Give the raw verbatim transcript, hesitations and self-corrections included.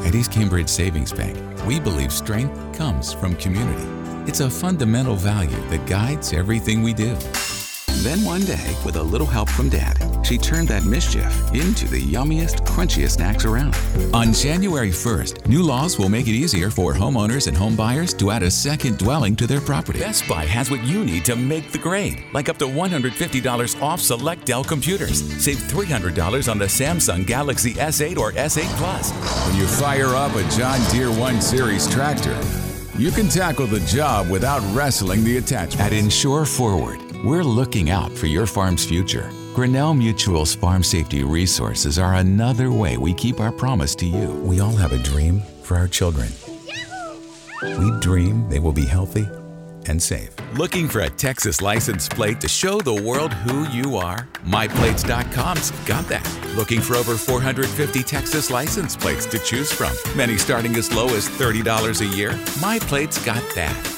At East Cambridge Savings Bank, we believe strength comes from community. It's a fundamental value that guides everything we do. Then one day, with a little help from Dad, she turned that mischief into the yummiest, crunchiest snacks around. On January first, new laws will make it easier for homeowners and home buyers to add a second dwelling to their property. Best Buy has what you need to make the grade, like up to one hundred fifty dollars off select Dell computers. Save three hundred dollars on the Samsung Galaxy S eight or S eight Plus. When you fire up a John Deere one series tractor, you can tackle the job without wrestling the attachment. At Insure Forward, we're looking out for your farm's future. Grinnell Mutual's farm safety resources are another way we keep our promise to you. We all have a dream for our children. We dream they will be healthy and safe. Looking for a Texas license plate to show the world who you are? my plates dot com's got that. Looking for over four hundred fifty Texas license plates to choose from, many starting as low as thirty dollars a year? MyPlate's got that.